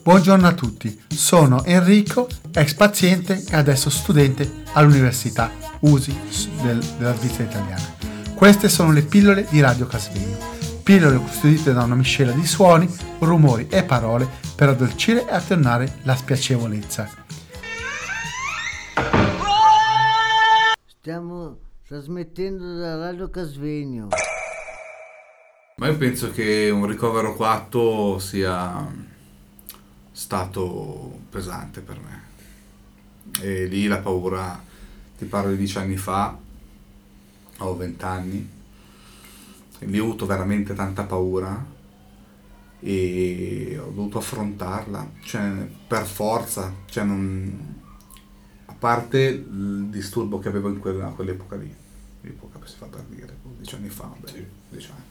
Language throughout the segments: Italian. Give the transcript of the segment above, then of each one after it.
Buongiorno a tutti, sono Enrico, ex paziente e adesso studente all'Università USI della Svizzera italiana. Queste sono le pillole di Radio Casvegno, pillole costituite da una miscela di suoni, rumori e parole per addolcire e attenuare la spiacevolezza. Stiamo trasmettendo da Radio Casvegno. Ma io penso che un ricovero coatto sia stato pesante per me. E lì la paura, ti parlo di 10 anni fa, ho 20 anni, e lì ho avuto veramente tanta paura e ho dovuto affrontarla, cioè per forza, cioè non, a parte il disturbo che avevo in quell'epoca lì, l'epoca si fa per dire, 10 anni fa, 10 anni.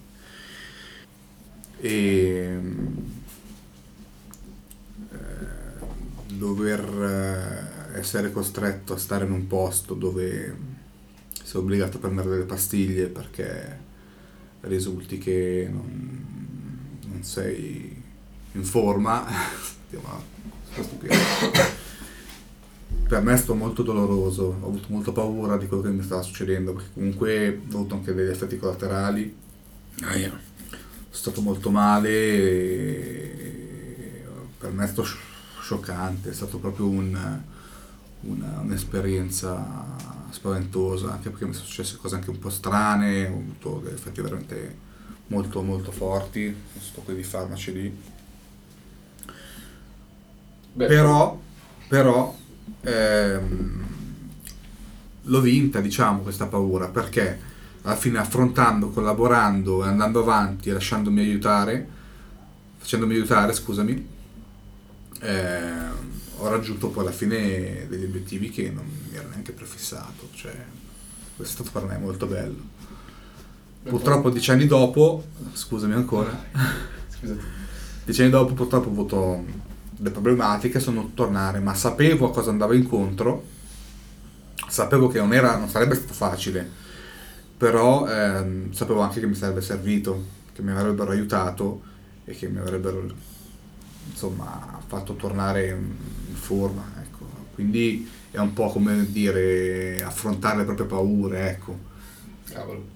E dover essere costretto a stare in un posto dove sei obbligato a prendere delle pastiglie perché risulti che non sei in forma, per me è stato molto doloroso, ho avuto molta paura di quello che mi stava succedendo perché comunque ho avuto anche degli effetti collaterali. Sono stato molto male e per me è stato scioccante, è stato proprio un'esperienza spaventosa, anche perché mi sono successe cose anche un po' strane, ho avuto degli effetti veramente molto molto forti, sto qui di farmaci lì. Però l'ho vinta, diciamo, questa paura, perché alla fine affrontando, collaborando e andando avanti e facendomi aiutare, ho raggiunto poi alla fine degli obiettivi che non mi ero neanche prefissato, cioè questo è stato per me molto bello. Purtroppo 10 anni dopo, scusami ancora, 10 anni dopo purtroppo ho avuto delle problematiche, sono dovuto tornare, ma sapevo a cosa andavo incontro, sapevo che non sarebbe stato facile, però sapevo anche che mi sarebbe servito, che mi avrebbero aiutato e che mi avrebbero, insomma, fatto tornare in forma, ecco. Quindi è un po' come dire affrontare le proprie paure, ecco. Cavolo.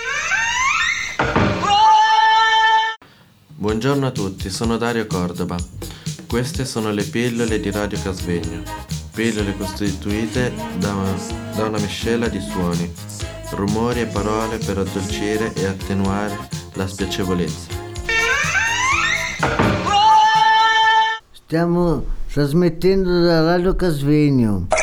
Buongiorno a tutti, sono Dario Cordova. Queste sono le pillole di Radio Casvegno, pillole costituite da una miscela di suoni, rumori e parole per addolcire e attenuare la spiacevolezza. Stiamo trasmettendo da Radio Casvegno.